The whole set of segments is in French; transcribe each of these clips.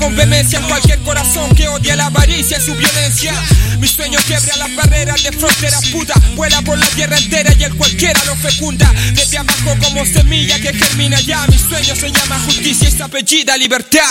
con vehemencia en cualquier corazón que odia la avaricia y su violencia. Mi sueño quiebra las barreras de fronteras putas, vuela por la tierra entera y el cualquiera lo fecunda. Desde abajo como semilla que germina ya. Mi sueño se llama justicia y se apellida libertad.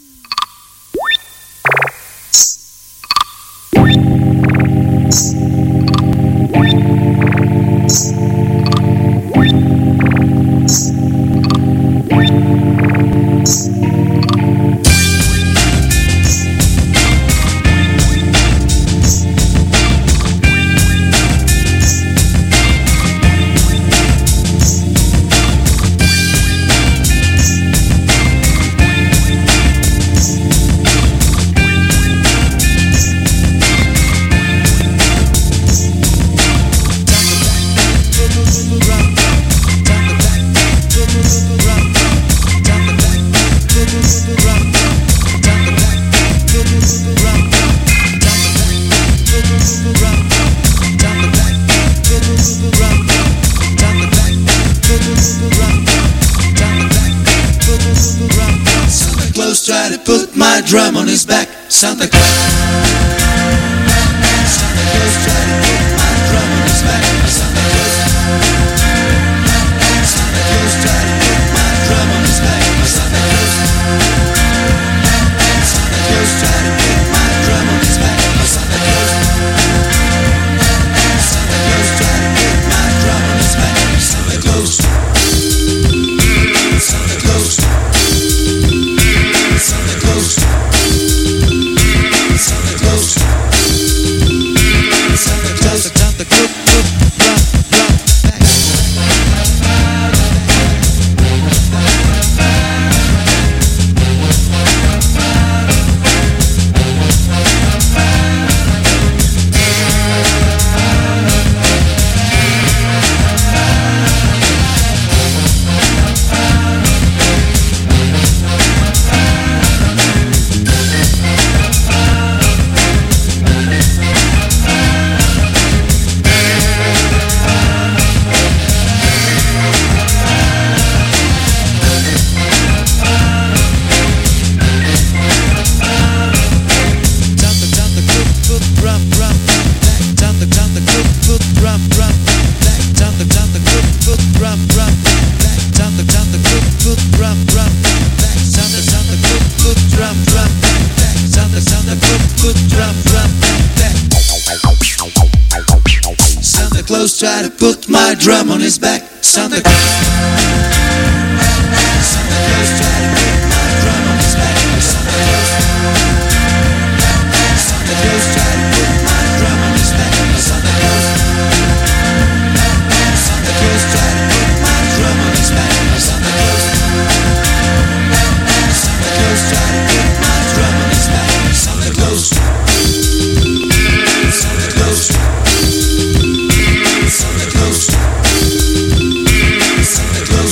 Try to put my drum on his back, Santa Claus. Santa Claus try to put my drum on his back, Santa Claus. Santa Claus try to put my drum on his back, Santa Claus. Santa Claus try to put my drum on his back, Santa Claus. Santa Claus try to put my drum on his back, Santa Claus. Santa Claus. Santa Claus. Santa Claus. Santa Claus. Santa Claus. Santa Claus try to put my drum on his back, Santa Claus. Santa Claus try to put my drum on his back, Santa Claus. Santa Claus try to put my drum on his back, Santa Claus. Santa Claus try to put my drum on his back, Santa Claus. Santa Claus try to put my drum on his back, Santa Claus. Santa Claus. Santa Claus. Santa Claus.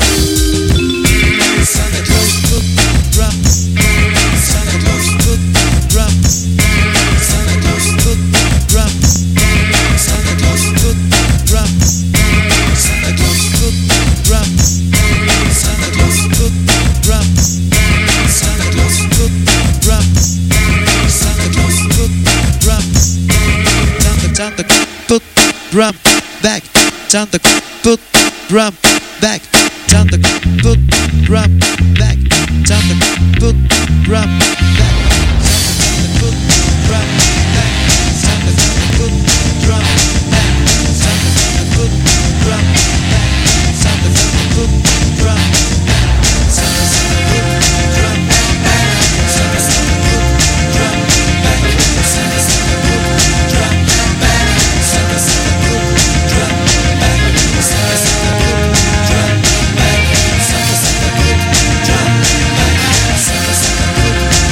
Santa Claus put drum. Santa Claus put drum. Santa Claus put drum. Santa Claus put drum. Santa Claus put drum. Santa Claus put drum. Santa Claus put drum. Santa Claus put drum. Santa put drum back. Santa put drum back. Santa put drum back. Santa put drum back. Santa put drum back. Santa put drum back. Santa put drum back. Santa put drum back. Santa put drum back. Santa put drum back. Santa put drum back. Santa put drum back. Santa put drum back. Santa put drum back. Santa put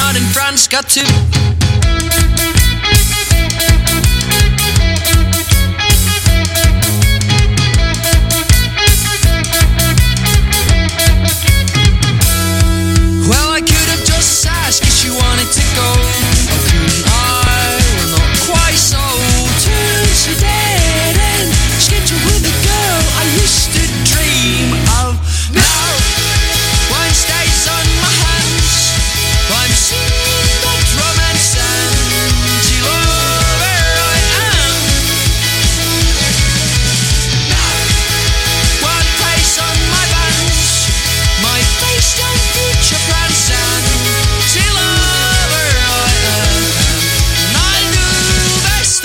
not in France, got to. Well, I could have just asked if she wanted to go. Or couldn't I? Well, not quite so. Turns she didn't schedule with a girl I used to dream of. Now, wine stays on my hands. I'm singing that romance and she love where I am. Now, one place on my bands, my face and future plans and she love where I am. And I knew best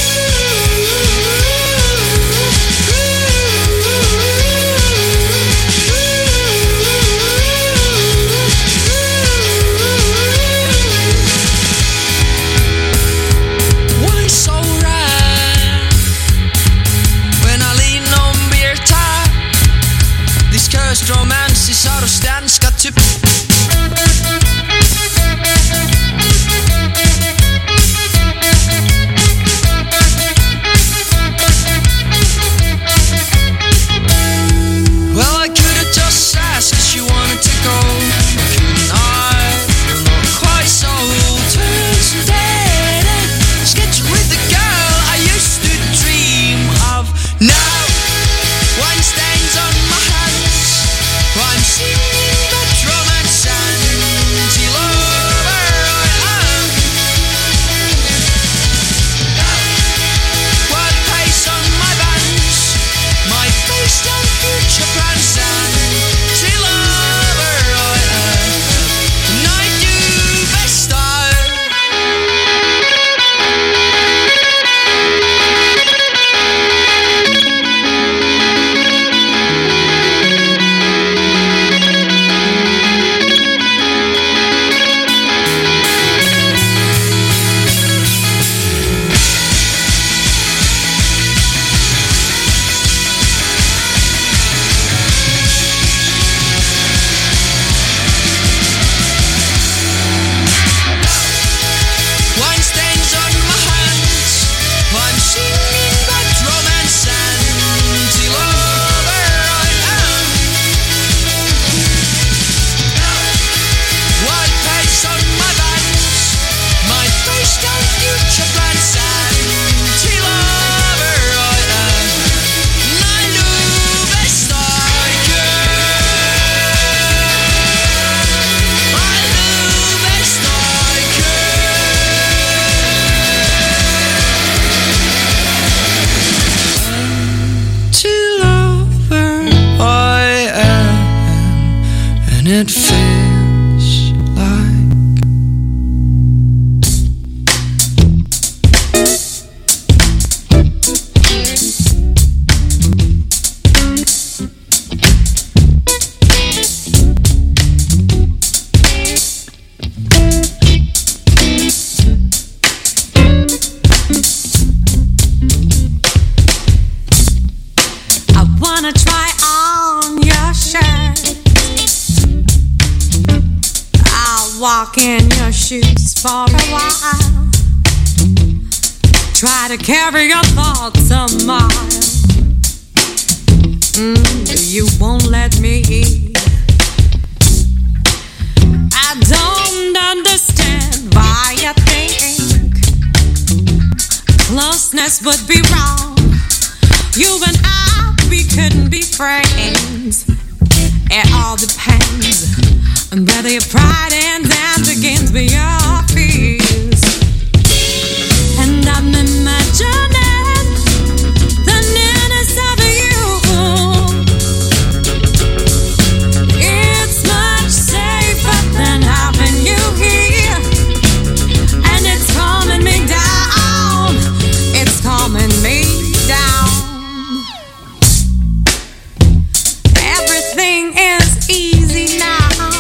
why so rare when I lean on beer tap. This cursed romance is out of stance, got to. Well, I could have just asked if she wanted to go. Or couldn't I? Well, not quite so. Turns dead and sketch with the girl I used to dream of. Now, wine stains on my hands. I'm singing that romance and she love where I am. What pace on my bands, my face and future plans and she love where I am. And I do best wine stains on my hands. I'm singing that romance and she love where I am. White pace on my bands, my face down future plans and she love where I am. And I do best I can. I do best I can. To love where I am, and it feels like I wanna try on your shirt. I'll walk in your shoes for a while. Try to carry your thoughts a mile. You won't let me eat. I don't understand why you think closeness would be wrong. You and I, we couldn't be friends. It all depends on whether your pride ends and begins with your fears. And I'm imagining the nearness of you. It's much safer than having you here. And it's calming me down. It's calming me down. Everything is easy now.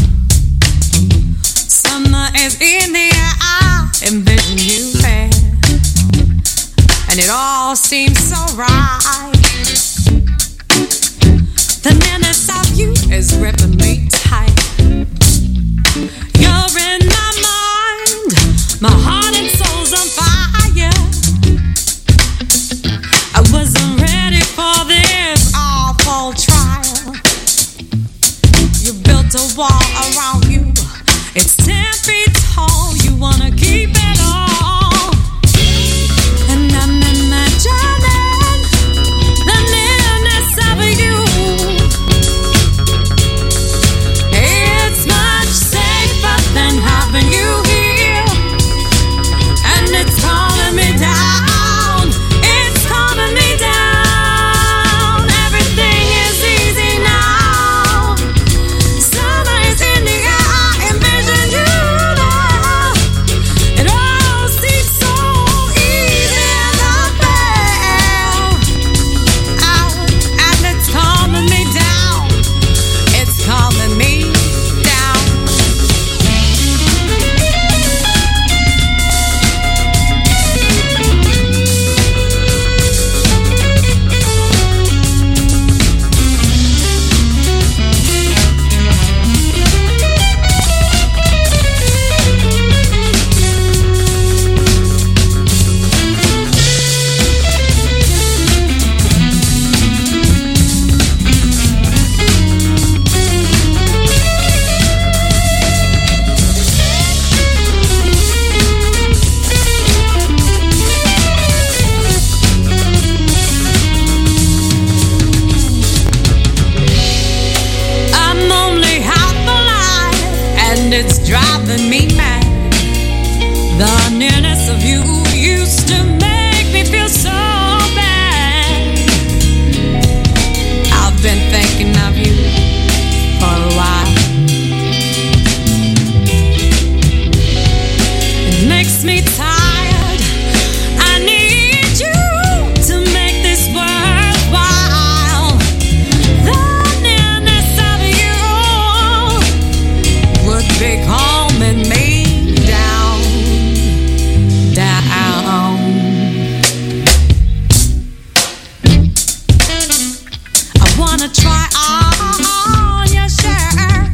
Summer is in the air. I envision you there, and it all seems so right. The nearness of you is gripping me tight. You're in my My heart and soul's on fire. I wasn't ready for this awful trial. You built a wall around you. It's 10 feet tall. You wanna keep it all. And I'm imagining the nearness of you. It's much safer than having you here. And it's calling me down. It's calling me down. Everything is easy now. Summer is in the air. I envision you now. It all seems so easy and unfair. And it's calming me down. It's calming me down. I'm only half alive, and it's driving me mad. The nearness of you used to make me feel so bad. I've been thinking of you for a while. It makes me tired. I need you to make this worthwhile. The nearness of you would be calming me down, down. I wanna try on your shirt.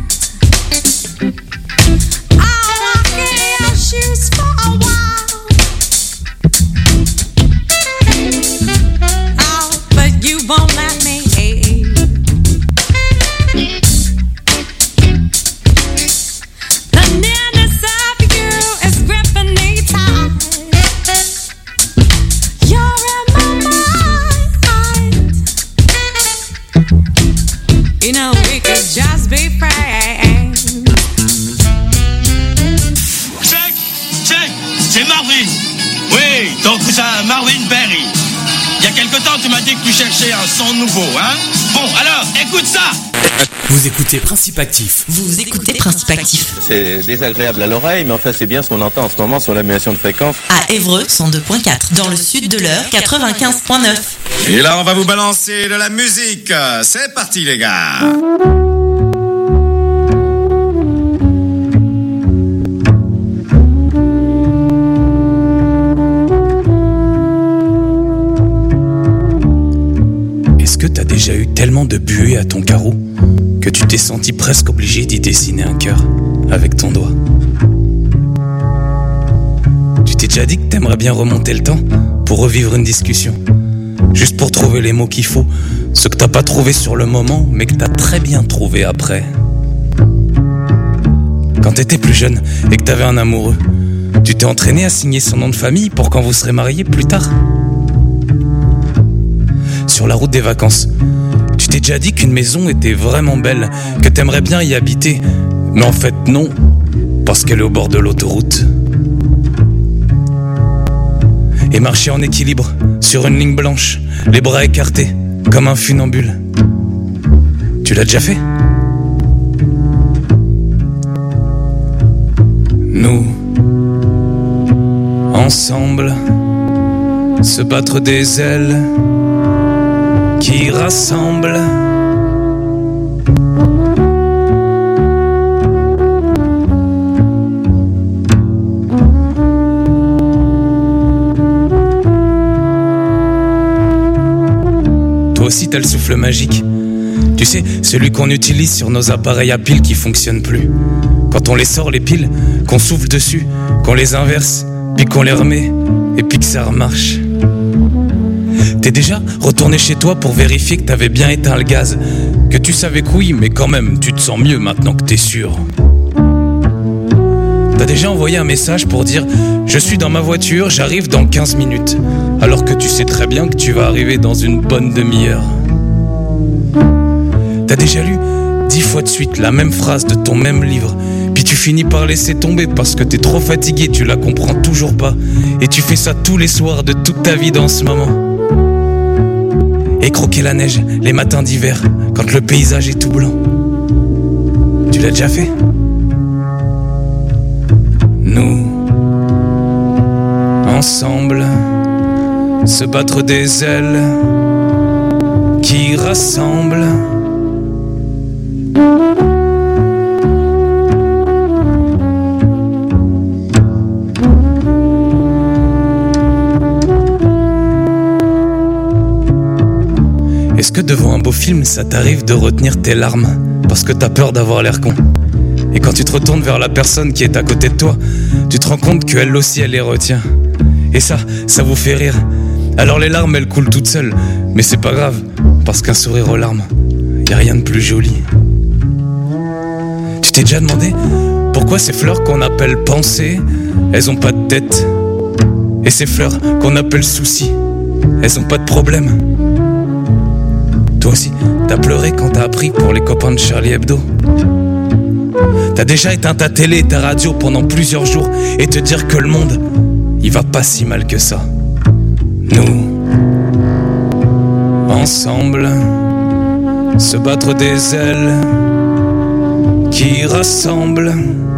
I'll walk in your shoes for a while. Oh, but you won't let me. The nearness of you is gripping me tight. You're in my mind. You know we could just be friends. Check, check, c'est Marvin. Oui, ton cousin Marvin Berry. Il y a quelque temps, tu m'as dit que tu cherchais un son nouveau, hein? Bon, alors, écoute ça. Vous écoutez Principe Actif. Vous écoutez Principe Actif. C'est désagréable à l'oreille, mais enfin c'est bien ce qu'on entend en ce moment sur l'annulation de fréquence. À Évreux, 102.4. Dans le sud de l'heure, 95.9. Et là, on va vous balancer de la musique. C'est parti, les gars. Est-ce que t'as déjà eu tellement de buée à ton carreau que tu t'es senti presque obligé d'y dessiner un cœur avec ton doigt? Tu t'es déjà dit que t'aimerais bien remonter le temps pour revivre une discussion, juste pour trouver les mots qu'il faut, ce que t'as pas trouvé sur le moment mais que t'as très bien trouvé après. Quand t'étais plus jeune et que t'avais un amoureux, tu t'es entraîné à signer son nom de famille pour quand vous serez mariés plus tard. Sur la route des vacances, tu t'es déjà dit qu'une maison était vraiment belle, que t'aimerais bien y habiter, mais en fait non, parce qu'elle est au bord de l'autoroute. Et marcher en équilibre, sur une ligne blanche, les bras écartés, comme un funambule. Tu l'as déjà fait ? Nous, ensemble, se battre des ailes qui rassemblent. Toi aussi t'as le souffle magique. Tu sais, celui qu'on utilise sur nos appareils à piles qui fonctionnent plus. Quand on les sort les piles, qu'on souffle dessus, qu'on les inverse, puis qu'on les remet, et puis que ça remarche. T'es déjà retourné chez toi pour vérifier que t'avais bien éteint le gaz, que tu savais que oui, mais quand même, tu te sens mieux maintenant que t'es sûr. T'as déjà envoyé un message pour dire « Je suis dans ma voiture, j'arrive dans 15 minutes », alors que tu sais très bien que tu vas arriver dans une bonne demi-heure. T'as déjà lu 10 fois de suite la même phrase de ton même livre, puis tu finis par laisser tomber parce que t'es trop fatigué, tu la comprends toujours pas, et tu fais ça tous les soirs de toute ta vie dans ce moment. Et croquer la neige les matins d'hiver, quand le paysage est tout blanc. Tu l'as déjà fait ? Nous, ensemble, se battre des ailes qui rassemblent. Est-ce que devant un beau film, ça t'arrive de retenir tes larmes parce que t'as peur d'avoir l'air con ? Et quand tu te retournes vers la personne qui est à côté de toi, tu te rends compte qu'elle aussi, elle les retient. Et ça vous fait rire. Alors les larmes, elles coulent toutes seules. Mais c'est pas grave, parce qu'un sourire aux larmes, y a rien de plus joli. Tu t'es déjà demandé pourquoi ces fleurs qu'on appelle pensées, elles ont pas de tête? Et ces fleurs qu'on appelle soucis, elles ont pas de problème? Toi aussi, t'as pleuré quand t'as appris pour les copains de Charlie Hebdo? T'as déjà éteint ta télé et ta radio pendant plusieurs jours et te dire que le monde, il va pas si mal que ça. Nous, ensemble, se battre des ailes qui rassemblent.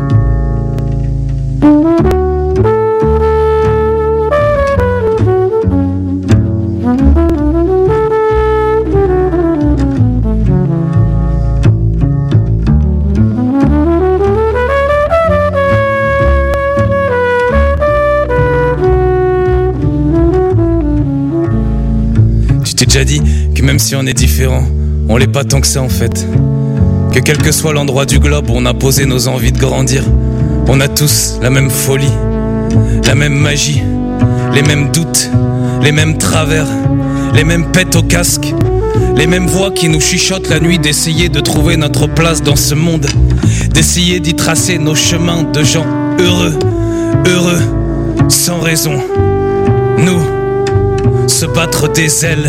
Déjà dit que même si on est différent, on l'est pas tant que ça en fait. Que quel que soit l'endroit du globe où on a posé nos envies de grandir, on a tous la même folie, la même magie, les mêmes doutes, les mêmes travers, les mêmes pètes au casque, les mêmes voix qui nous chuchotent la nuit d'essayer de trouver notre place dans ce monde, d'essayer d'y tracer nos chemins de gens heureux, heureux, sans raison. Nous, se battre des ailes.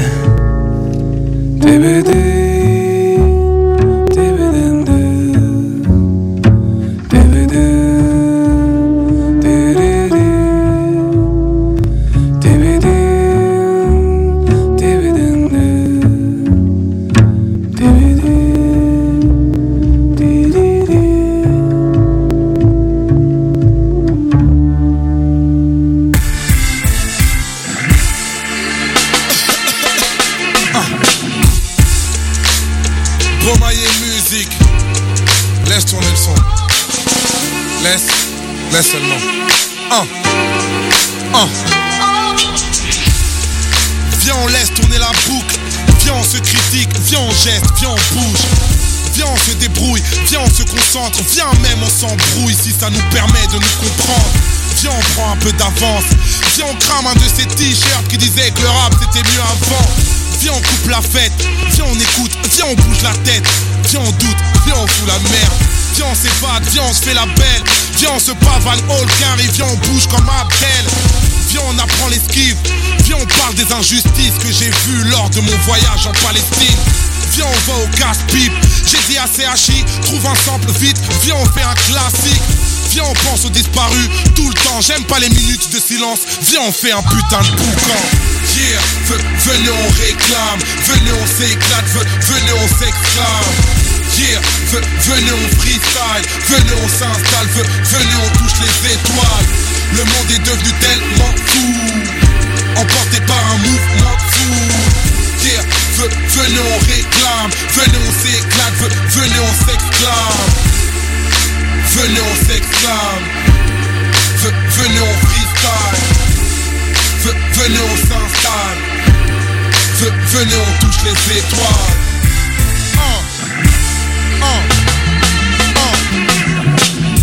Laisse seulement. Viens, on laisse tourner la boucle. Viens, on se critique. Viens, on geste. Viens, on bouge. Viens, on se débrouille. Viens, on se concentre. Viens, même on s'embrouille si ça nous permet de nous comprendre. Viens, on prend un peu d'avance. Viens, on crame un de ces t-shirts qui disaient que le rap c'était mieux avant. Viens, on coupe la fête. Viens, on écoute. Viens, on bouge la tête. Viens, on doute. Viens, on fout la merde. Viens, on s'évade, viens, on se fait la belle. Viens, on se pavane all carré, viens, on bouge comme Abdel. Viens, on apprend l'esquive. Viens, on parle des injustices que j'ai vues lors de mon voyage en Palestine. Viens, on va au casse-pipe. J'ai dit à CHI, trouve un sample vite. Viens, on fait un classique. Viens, on pense aux disparus tout le temps. J'aime pas les minutes de silence. Viens, on fait un putain de boucan. Yeah, venez, on réclame. Venez, on s'éclate. Venez, on s'exclame. Yeah, venez on freestyle, venez on s'installe, venez on touche les étoiles. Le monde est devenu tellement fou, emporté par un mouvement fou. Yeah, venez on réclame, venez on s'éclate, venez on s'exclame. Venez on s'exclame, venez on freestyle, venez on s'installe, venez on touche les étoiles.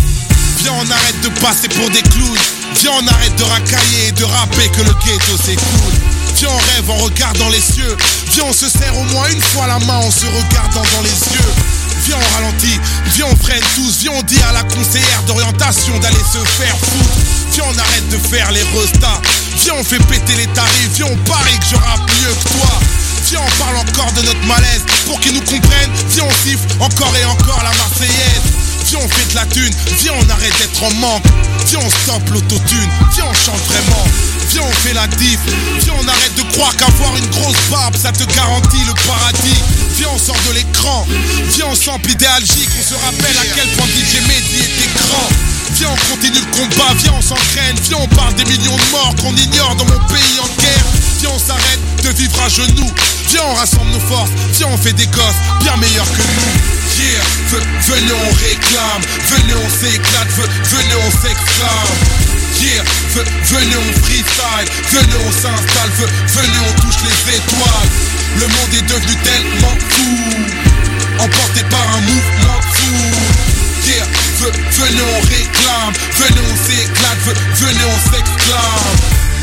passer pour des clowns. Viens, on arrête de racailler et de rapper que le ghetto s'écoule. Viens, on rêve en regardant les cieux. Viens, on se serre au moins une fois la main en se regardant dans les yeux. Viens, on ralentit, viens, on freine tous. Viens, on dit à la conseillère d'orientation d'aller se faire foutre. Viens, on arrête de faire les restats. Viens, on fait péter les tarifs. Viens, on parie que je rappe mieux que toi. Viens, on parle encore de notre malaise pour qu'ils nous comprennent. Viens, on siffle encore et encore la Marseillaise. Viens, on fait de la thune. Viens, on arrête d'être en manque. Viens, on stoppe l'autotune. Viens, on chante vraiment. Viens, on fait la diff. Viens, on arrête de croire qu'avoir une grosse barbe ça te garantit le paradis. Viens, on sort de l'écran. Viens, on sample idéalgique. On se rappelle à quel point DJ Mehdi était grand. Viens, on continue le combat. Viens, on s'entraîne. Viens, on parle des millions de morts qu'on ignore dans mon pays en guerre. Viens, on s'arrête de vivre à genoux. Viens, on rassemble nos forces. Viens, on fait des gosses bien meilleurs que nous. Yeah, venez, on réclame. Venez, on s'éclate. Venez, on s'exclame. Yeah, venez, on freestyle. Venez, on s'installe. Venez, on touche les étoiles. Le monde est devenu tellement fou, emporté par un mouvement fou. Yeah, venez, on réclame. Venez, on s'éclate. Venez, on s'exclame.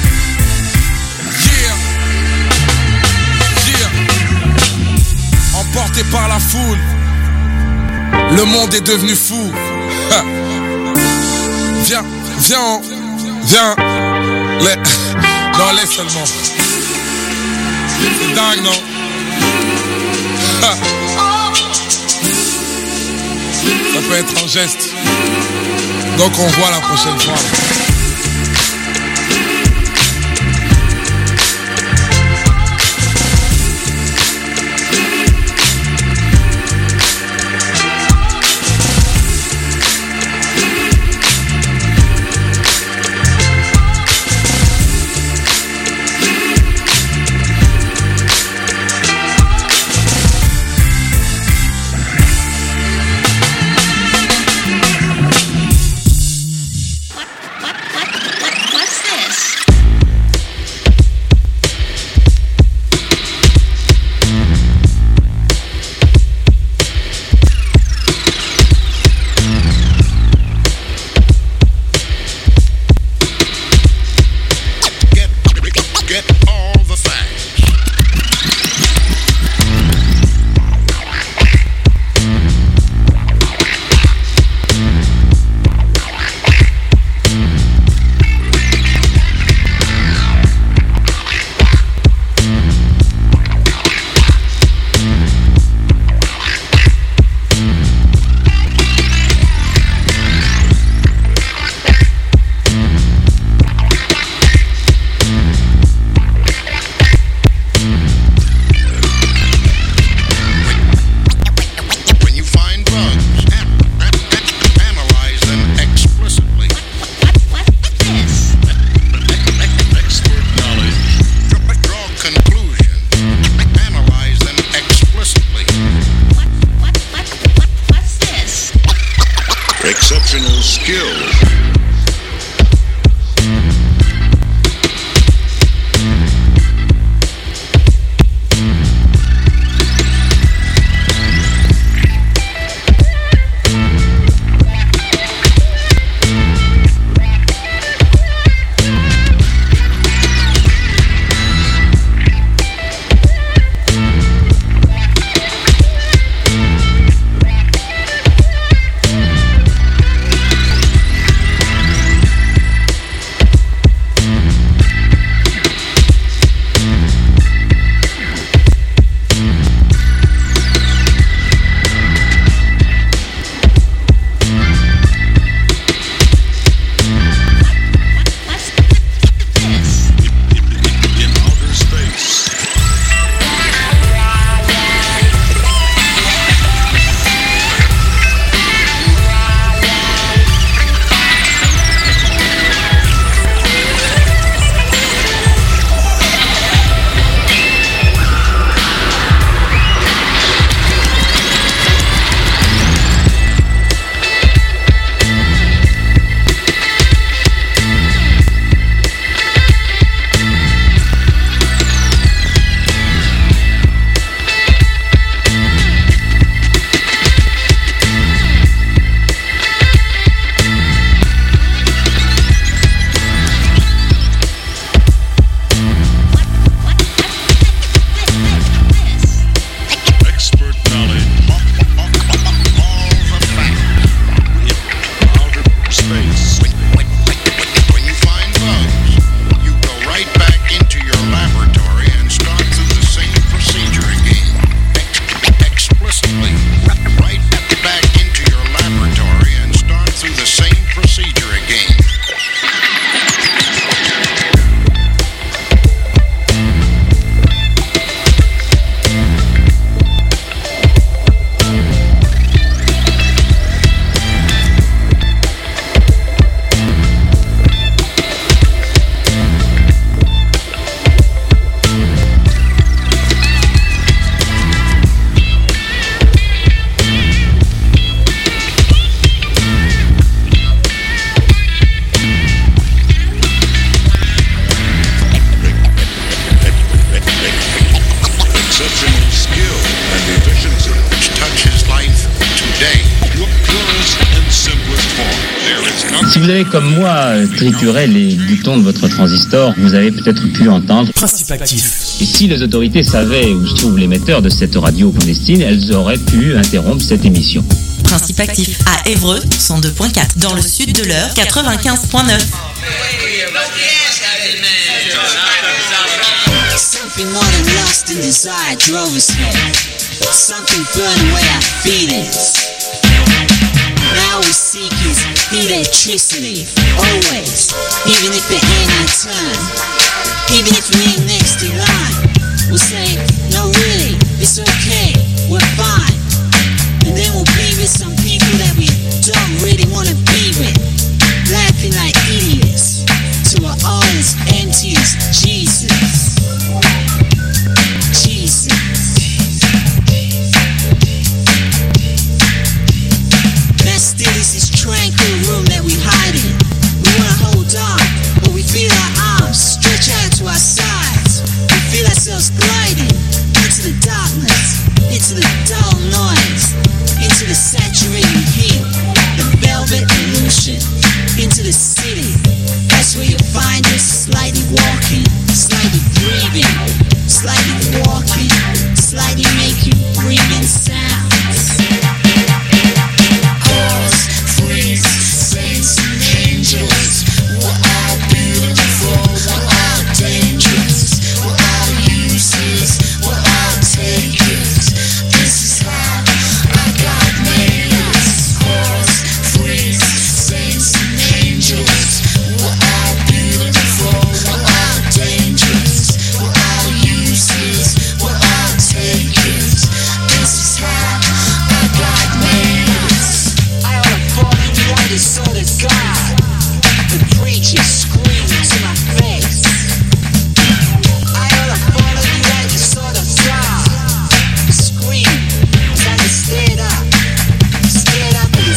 Emporté par la foule, le monde est devenu fou. Ha. Viens, non, laisse seulement. C'est dingue, non? Ha. Ça peut être un geste. Donc on voit la prochaine fois. Si vous avez comme moi trituré les boutons de votre transistor, vous avez peut-être pu entendre Principe actif. Et si les autorités savaient où se trouve l'émetteur de cette radio clandestine, elles auraient pu interrompre cette émission. Principe actif à Évreux 102.4, dans le sud de l'heure 95.9. Something more than lust and desire drove us here. Something burned away our feelings. Now we seek is electricity, always. Even if it ain't our turn, even if we ain't next in line, we'll say, no really, it's okay, we're fine. And then we'll be with some people that we don't really wanna be with, laughing like idiots, till we're all as empty as Jesus. Jesus. That still is this tranquil room that we hide in. We wanna hold on, but we feel our arms stretch out to our sides. We feel ourselves gliding into the darkness, into the dull noise, into the saturating heat, the velvet illusion, into the city. That's where you find us slightly walking, slightly breathing, slightly walking, slightly making breathing sound.